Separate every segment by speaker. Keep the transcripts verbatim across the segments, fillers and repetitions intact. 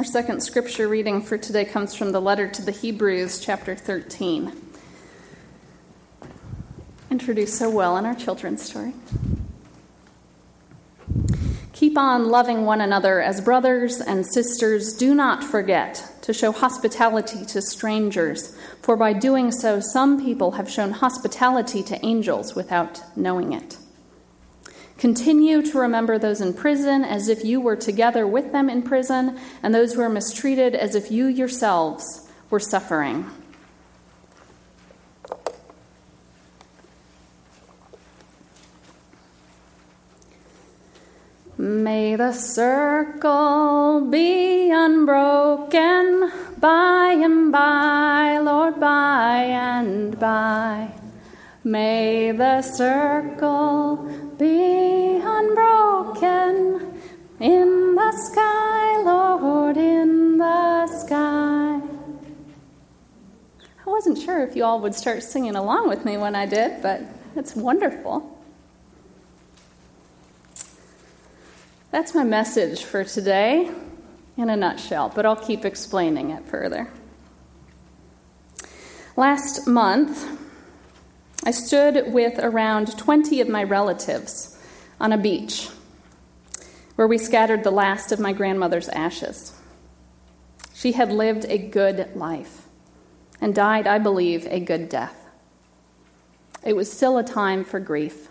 Speaker 1: second scripture reading for today comes from the letter to the Hebrews, chapter thirteen. Introduced so well in our children's story. Keep on loving one another as brothers and sisters. Do not forget to show hospitality to strangers, for by doing so, some people have shown hospitality to angels without knowing it. Continue to remember those in prison as if you were together with them in prison, and those who are mistreated as if you yourselves were suffering. May the circle be unbroken by and by, Lord, by and by. May the circle be unbroken in the sky, Lord, in the sky. I wasn't sure if you all would start singing along with me when I did, but it's wonderful. That's my message for today in a nutshell, but I'll keep explaining it further. Last month, I stood with around twenty of my relatives on a beach where we scattered the last of my grandmother's ashes. She had lived a good life and died, I believe, a good death. It was still a time for grief.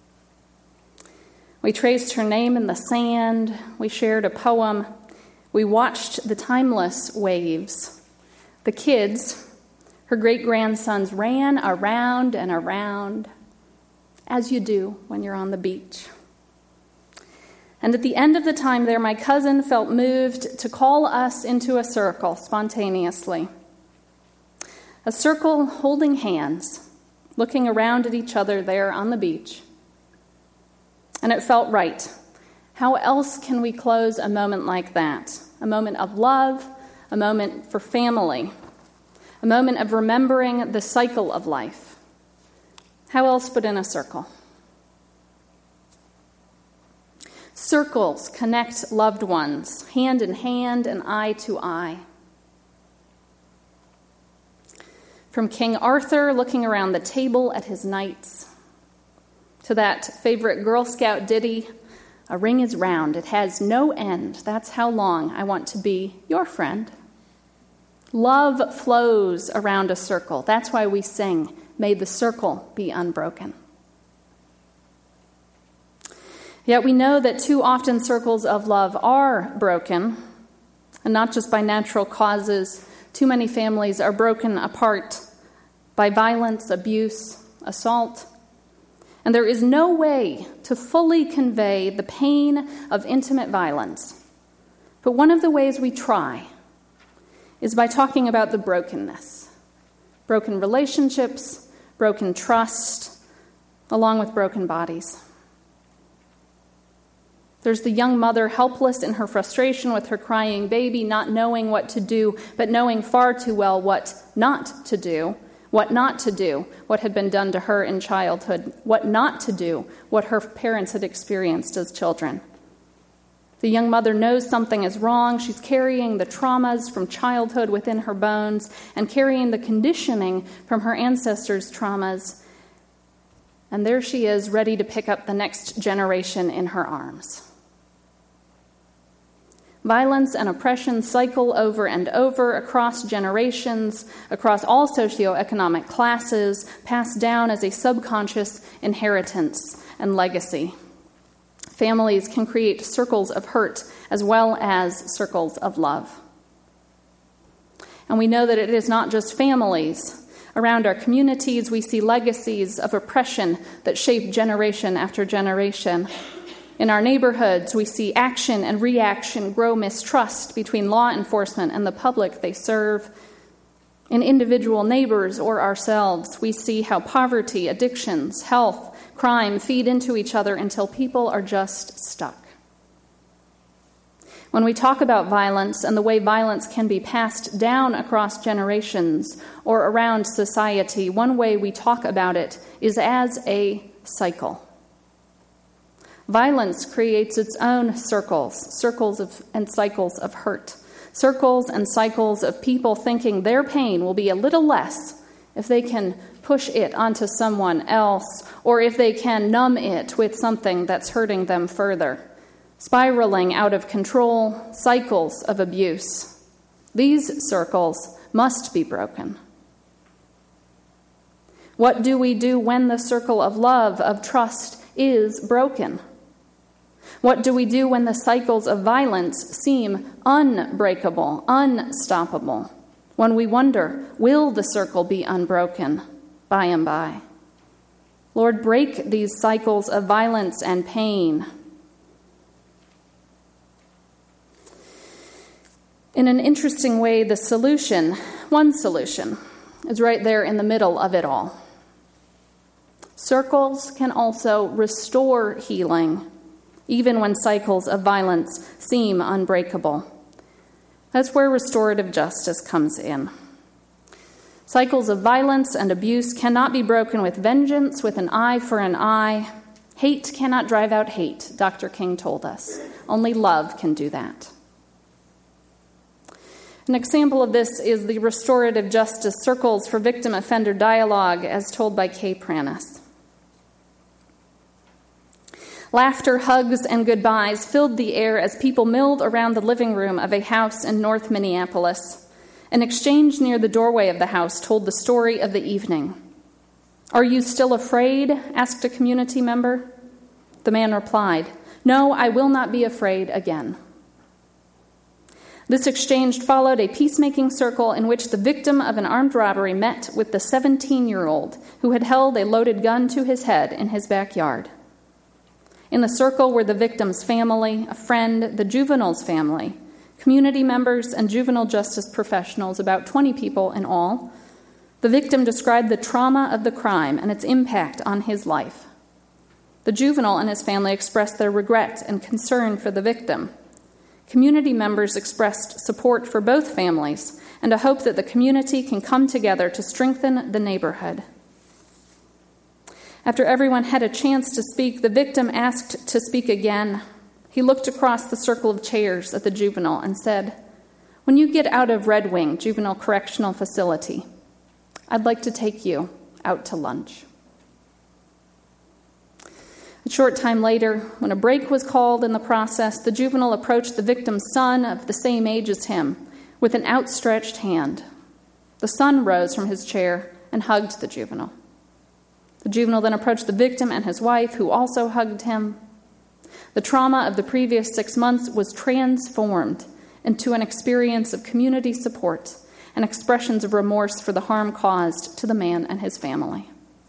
Speaker 1: We traced her name in the sand. We shared a poem. We watched the timeless waves. The kids, her great-grandsons, ran around and around, as you do when you're on the beach. And at the end of the time there, my cousin felt moved to call us into a circle spontaneously. A circle holding hands, looking around at each other there on the beach. And it felt right. How else can we close a moment like that? A moment of love, a moment for family, a moment of remembering the cycle of life. How else but in a circle? Circles connect loved ones, hand in hand and eye to eye. From King Arthur looking around the table at his knights, to that favorite Girl Scout ditty, a ring is round, it has no end. That's how long I want to be your friend. Love flows around a circle. That's why we sing, may the circle be unbroken. Yet we know that too often circles of love are broken, and not just by natural causes. Too many families are broken apart by violence, abuse, assault. And there is no way to fully convey the pain of intimate violence. But one of the ways we try is by talking about the brokenness. Broken relationships, broken trust, along with broken bodies. There's the young mother helpless in her frustration with her crying baby, not knowing what to do, but knowing far too well what not to do. What not to do, what had been done to her in childhood. What not to do, what her parents had experienced as children. The young mother knows something is wrong. She's carrying the traumas from childhood within her bones and carrying the conditioning from her ancestors' traumas. And there she is, ready to pick up the next generation in her arms. Violence and oppression cycle over and over across generations, across all socioeconomic classes, passed down as a subconscious inheritance and legacy. Families can create circles of hurt as well as circles of love. And we know that it is not just families. Around our communities, we see legacies of oppression that shape generation after generation. In our neighborhoods, we see action and reaction grow mistrust between law enforcement and the public they serve. In individual neighbors or ourselves, we see how poverty, addictions, health, crime feed into each other until people are just stuck. When we talk about violence and the way violence can be passed down across generations or around society, one way we talk about it is as a cycle. Violence creates its own circles, circles of, and cycles of hurt. Circles and cycles of people thinking their pain will be a little less if they can push it onto someone else, or if they can numb it with something that's hurting them further. Spiraling out of control, cycles of abuse. These circles must be broken. What do we do when the circle of love, of trust, is broken? What do we do when the cycles of violence seem unbreakable, unstoppable? When we wonder, will the circle be unbroken by and by? Lord, break these cycles of violence and pain. In an interesting way, the solution, one solution, is right there in the middle of it all. Circles can also restore healing, even when cycles of violence seem unbreakable. That's where restorative justice comes in. Cycles of violence and abuse cannot be broken with vengeance, with an eye for an eye. Hate cannot drive out hate, Doctor King told us. Only love can do that. An example of this is the restorative justice circles for victim-offender dialogue, as told by Kay Pranis. Laughter, hugs, and goodbyes filled the air as people milled around the living room of a house in North Minneapolis. An exchange near the doorway of the house told the story of the evening. "Are you still afraid?" asked a community member. The man replied, "No, I will not be afraid again." This exchange followed a peacemaking circle in which the victim of an armed robbery met with the seventeen-year-old who had held a loaded gun to his head in his backyard. In the circle were the victim's family, a friend, the juvenile's family, community members, and juvenile justice professionals, about twenty people in all. The victim described the trauma of the crime and its impact on his life. The juvenile and his family expressed their regret and concern for the victim. Community members expressed support for both families and a hope that the community can come together to strengthen the neighborhood. After everyone had a chance to speak, the victim asked to speak again. He looked across the circle of chairs at the juvenile and said, "When you get out of Red Wing Juvenile Correctional Facility, I'd like to take you out to lunch." A short time later, when a break was called in the process, the juvenile approached the victim's son of the same age as him with an outstretched hand. The son rose from his chair and hugged the juvenile. The juvenile then approached the victim and his wife, who also hugged him. The trauma of the previous six months was transformed into an experience of community support and expressions of remorse for the harm caused to the man and his family.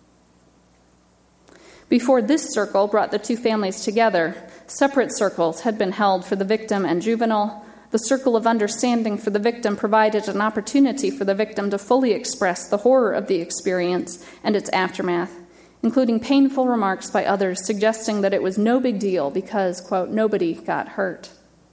Speaker 1: Before this circle brought the two families together, separate circles had been held for the victim and juvenile. The circle of understanding for the victim provided an opportunity for the victim to fully express the horror of the experience and its aftermath, including painful remarks by others suggesting that it was no big deal because, quote, nobody got hurt.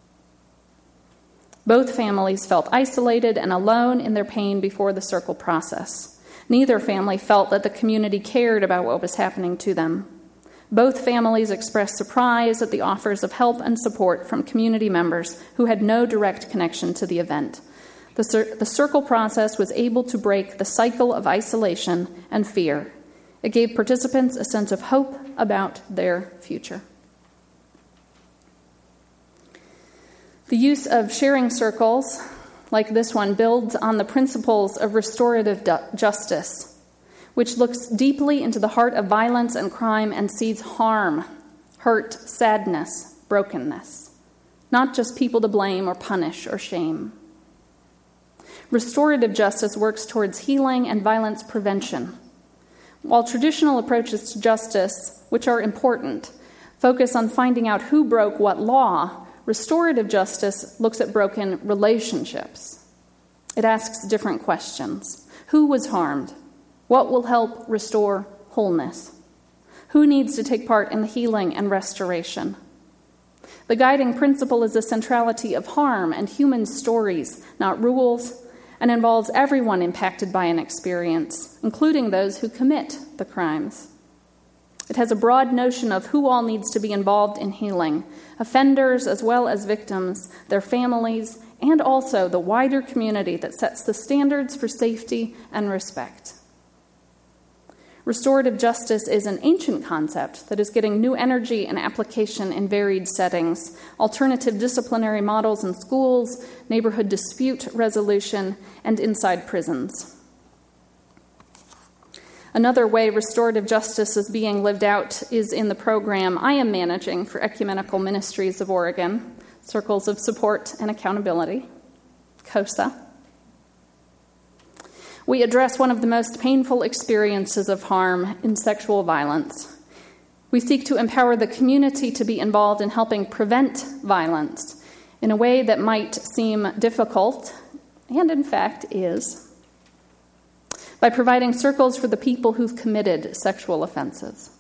Speaker 1: Both families felt isolated and alone in their pain before the circle process. Neither family felt that the community cared about what was happening to them. Both families expressed surprise at the offers of help and support from community members who had no direct connection to the event. The, cir- the circle process was able to break the cycle of isolation and fear. It gave participants a sense of hope about their future. The use of sharing circles, like this one, builds on the principles of restorative du- justice, which looks deeply into the heart of violence and crime and sees harm, hurt, sadness, brokenness, not just people to blame or punish or shame. Restorative justice works towards healing and violence prevention. While traditional approaches to justice, which are important, focus on finding out who broke what law, restorative justice looks at broken relationships. It asks different questions. Who was harmed? What will help restore wholeness? Who needs to take part in the healing and restoration? The guiding principle is the centrality of harm and human stories, not rules, and involves everyone impacted by an experience, including those who commit the crimes. It has a broad notion of who all needs to be involved in healing, offenders as well as victims, their families, and also the wider community that sets the standards for safety and respect. Restorative justice is an ancient concept that is getting new energy and application in varied settings: alternative disciplinary models in schools, neighborhood dispute resolution, and inside prisons. Another way restorative justice is being lived out is in the program I am managing for Ecumenical Ministries of Oregon, Circles of Support and Accountability, COSA. We address one of the most painful experiences of harm in sexual violence. We seek to empower the community to be involved in helping prevent violence in a way that might seem difficult, and in fact is, by providing circles for the people who've committed sexual offenses.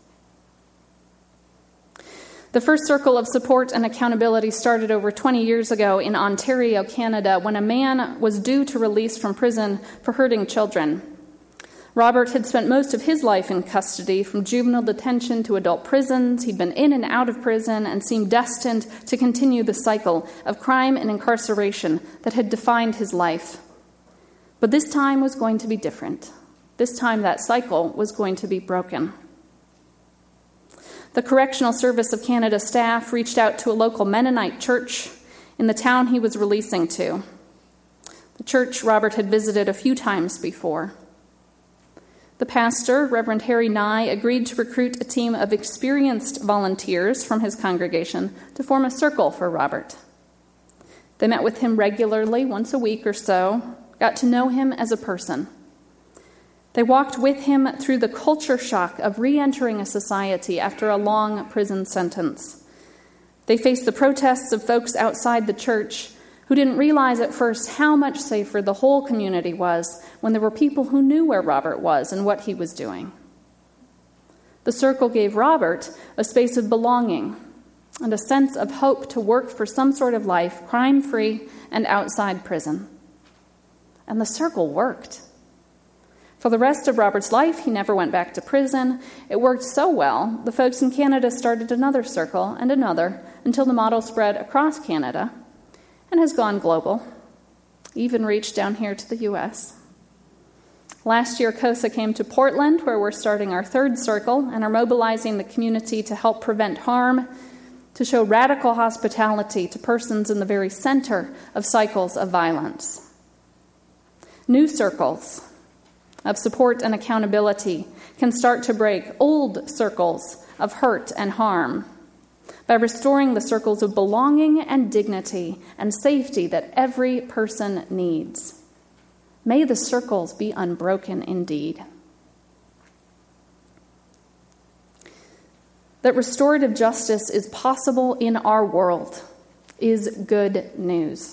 Speaker 1: The first circle of support and accountability started over twenty years ago in Ontario, Canada, when a man was due to release from prison for hurting children. Robert had spent most of his life in custody, from juvenile detention to adult prisons. He'd been in and out of prison and seemed destined to continue the cycle of crime and incarceration that had defined his life. But this time was going to be different. This time that cycle was going to be broken. The Correctional Service of Canada staff reached out to a local Mennonite church in the town he was releasing to. The church Robert had visited a few times before. The pastor, Reverend Harry Nye, agreed to recruit a team of experienced volunteers from his congregation to form a circle for Robert. They met with him regularly, once a week or so, got to know him as a person. They walked with him through the culture shock of re-entering a society after a long prison sentence. They faced the protests of folks outside the church who didn't realize at first how much safer the whole community was when there were people who knew where Robert was and what he was doing. The circle gave Robert a space of belonging and a sense of hope to work for some sort of life, crime-free and outside prison. And the circle worked. For the rest of Robert's life, he never went back to prison. It worked so well, the folks in Canada started another circle and another until the model spread across Canada and has gone global, even reached down here to the U S. Last year, COSA came to Portland, where we're starting our third circle and are mobilizing the community to help prevent harm, to show radical hospitality to persons in the very center of cycles of violence. New circles of support and accountability can start to break old circles of hurt and harm by restoring the circles of belonging and dignity and safety that every person needs. May the circles be unbroken indeed. That restorative justice is possible in our world is good news.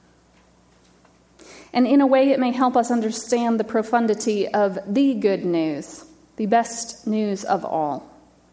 Speaker 1: And in a way, it may help us understand the profundity of the good news, the best news of all.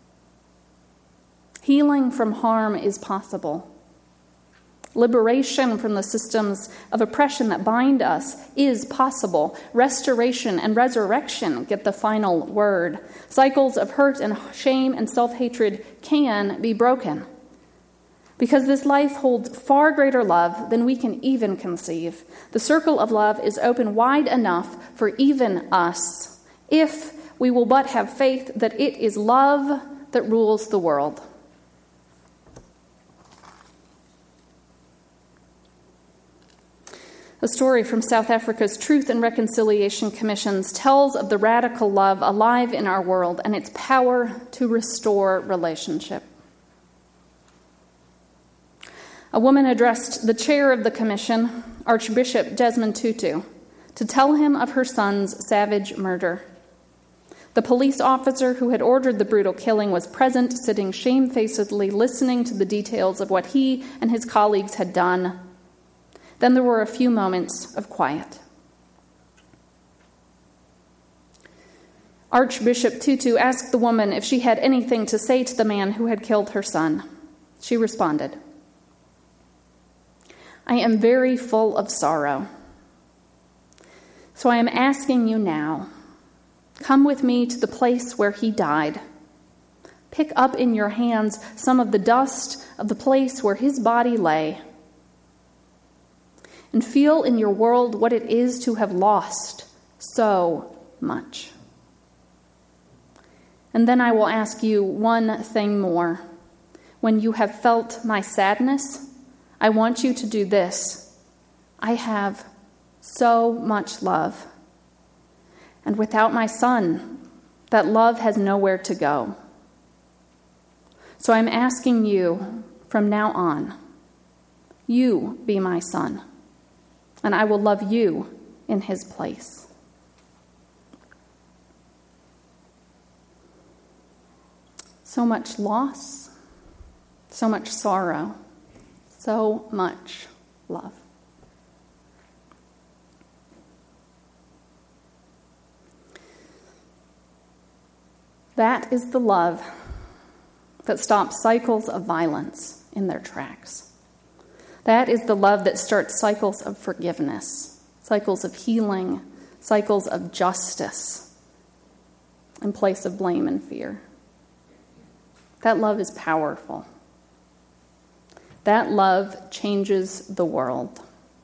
Speaker 1: Healing from harm is possible. Liberation from the systems of oppression that bind us is possible. Restoration and resurrection get the final word. Cycles of hurt and shame and self-hatred can be broken. Because this life holds far greater love than we can even conceive. The circle of love is open wide enough for even us, if we will but have faith that it is love that rules the world. A story from South Africa's Truth and Reconciliation Commissions tells of the radical love alive in our world and its power to restore relationship. A woman addressed the chair of the commission, Archbishop Desmond Tutu, to tell him of her son's savage murder. The police officer who had ordered the brutal killing was present, sitting shamefacedly listening to the details of what he and his colleagues had done. Then there were a few moments of quiet. Archbishop Tutu asked the woman if she had anything to say to the man who had killed her son. She responded, "I am very full of sorrow. So I am asking you now, come with me to the place where he died. Pick up in your hands some of the dust of the place where his body lay. and feel in your world what it is to have lost so much. And then I will ask you one thing more. When you have felt my sadness, I want you to do this. I have so much love. And without my son, that love has nowhere to go. So I'm asking you from now on, you be my son, and I will love you in his place. So much loss, so much sorrow, so much love. That is the love that stops cycles of violence in their tracks. That is the love that starts cycles of forgiveness, cycles of healing, cycles of justice in place of blame and fear. That love is powerful. That love changes the world.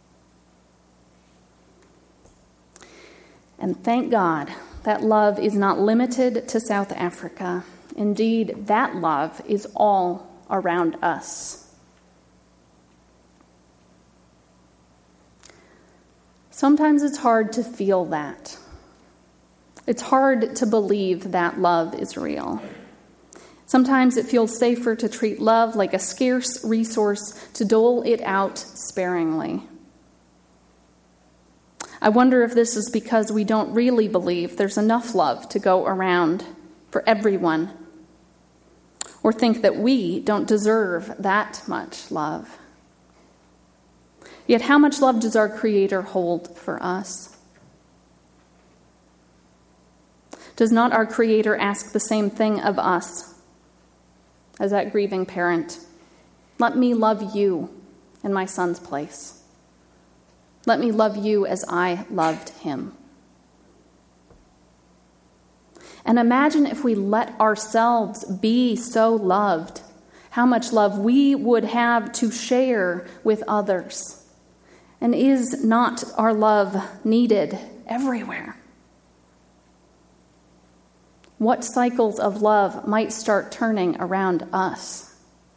Speaker 1: And thank God that love is not limited to South Africa. Indeed, that love is all around us. Sometimes it's hard to feel that. It's hard to believe that love is real. Sometimes it feels safer to treat love like a scarce resource, to dole it out sparingly. I wonder if this is because we don't really believe there's enough love to go around for everyone, or think that we don't deserve that much love. Yet how much love does our Creator hold for us? Does not our Creator ask the same thing of us as that grieving parent? Let me love you in my son's place. Let me love you as I loved him. And imagine if we let ourselves be so loved, how much love we would have to share with others. And is not our love needed everywhere? What cycles of love might start turning around us?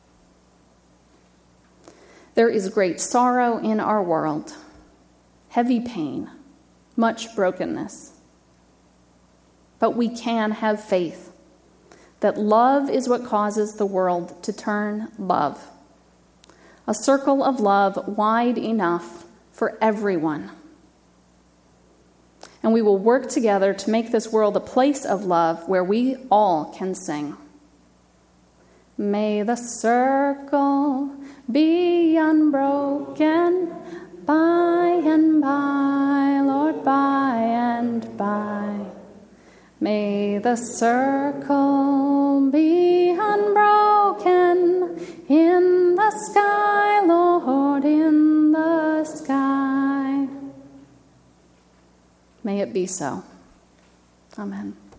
Speaker 1: There is great sorrow in our world, heavy pain, much brokenness. But we can have faith that love is what causes the world to turn love. A circle of love wide enough for everyone. And we will work together to make this world a place of love where we all can sing. May the circle be unbroken by and by, Lord, by and by. May the circle be unbroken in the sky, Lord, in the sky. May it be so. Amen.